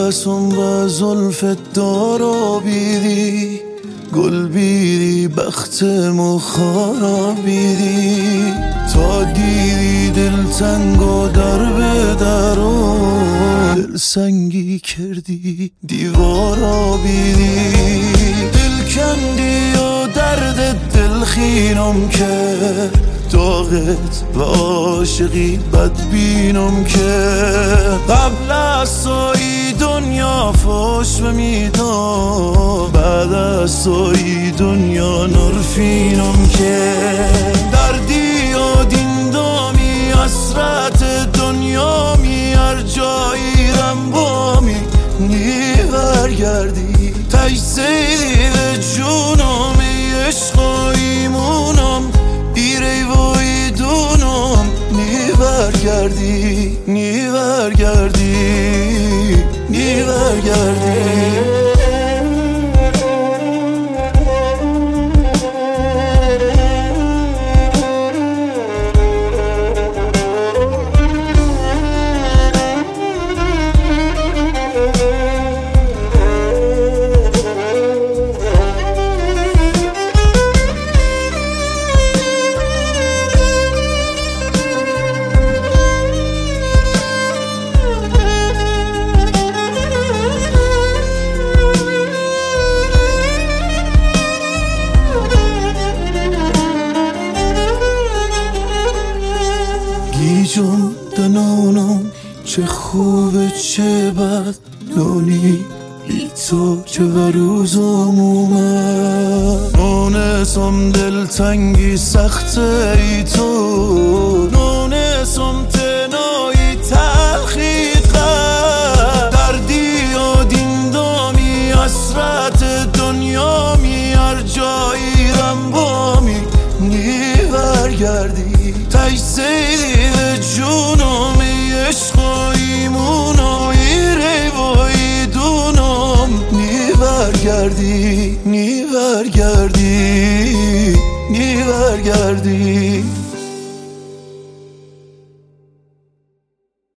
تبسم و زلف دارا بیدی گل بیدی بختمو خرابیدی تا دیدی دل تنگ و در به درو دل سنگی کردی دیوارا بیدی دل کندی و درد دل خینم که داغت و عاشقی بدبینم که قبل از توی دنیا فوش بمیدم بعد از توی دنیا نرفینم که دردی و دیندامی حسرت دنیا می هر جایی رم بامی نی برگردی تجزیدی به جونم عشق و ایمونم ایره وی دونم نی برگردی نی برگردی نی برگردی گیجم دنانم چه خوبه چه بد نونی ای تو چه وروزم اومد نونسم دل تنگی سخته ای تو نونسم تنایی تلخی قد دردی و دیندامی حسرت دنیا می هر جایی رم بامی نی برگردی تجزیدی به جونم عشق و ایمونم